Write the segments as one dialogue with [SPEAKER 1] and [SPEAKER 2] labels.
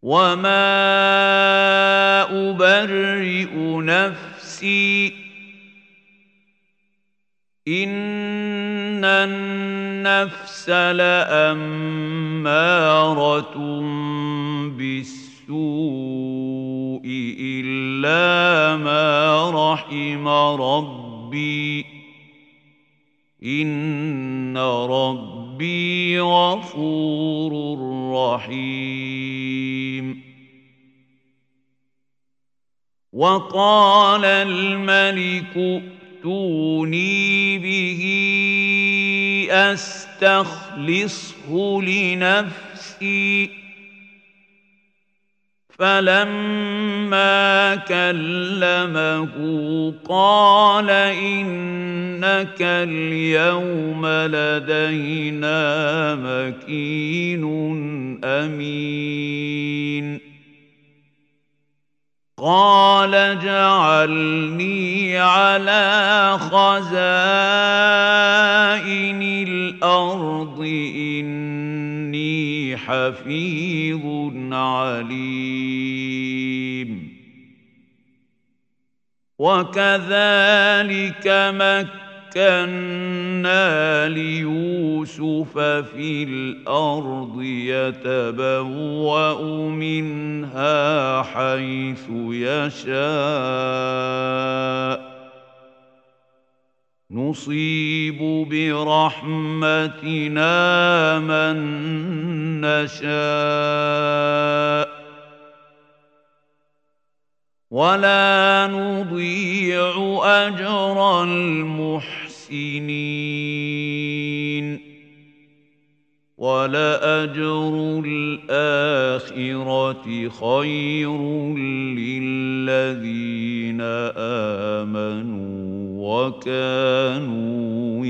[SPEAKER 1] وما أبرئ نفسي إن النفس لأمارة بالسوء إلا ما رحم ربي إن ربي غفور رحيم. وقال الملك ائتوني به أستخلصه لنفسي فلما كلمه قال إنك اليوم لدينا مكين أمين. قال اجعلني على خزائن الأرض إني حفيظ عليم. وكذلك مكنا ليوسف في الأرض يتبوأ منها حيث يشاء نصيب برحمتنا من نشاء ولا نضيع أجر المحسنين ولأجر الآخرة خير للذين آمنوا وكانوا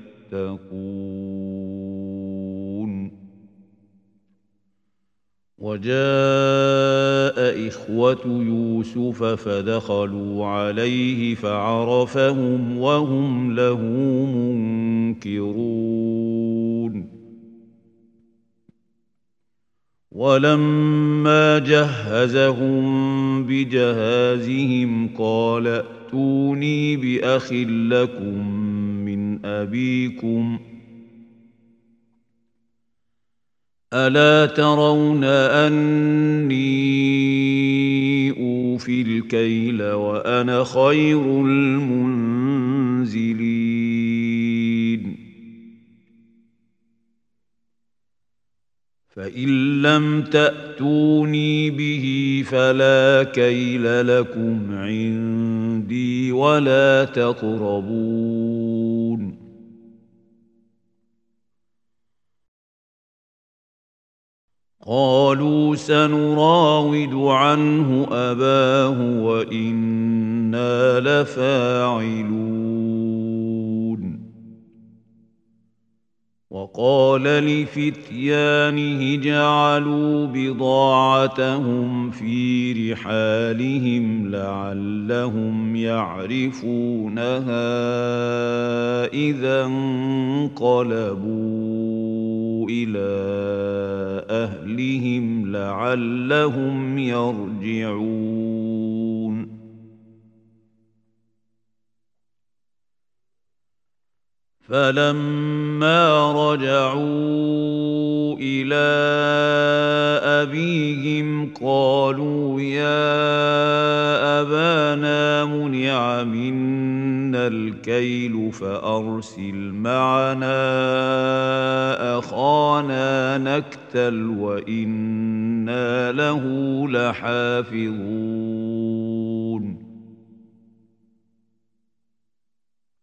[SPEAKER 1] يتقون. وجاء إخوة يوسف فدخلوا عليه فعرفهم وهم له منكرون. ولما جهزهم بجهازهم قال ائتوني بأخ لكم من أبيكم ألا ترون أني أوفي الكيل وأنا خير المنزلين. فإن لم تأتوني به فلا كيل لكم عندي ولا تقربون. قالوا سنراود عنه أباه وإنا لفاعلون. وقال لفتيانه جعلوا بضاعتهم في رحالهم لعلهم يعرفونها إذا انقلبوا إلى أهلهم لعلهم يرجعون. فلما رجعوا إلى أبيهم قالوا يا أبانا منع منا الكيل فأرسل معنا أخانا نكتل وإنا له لحافظون.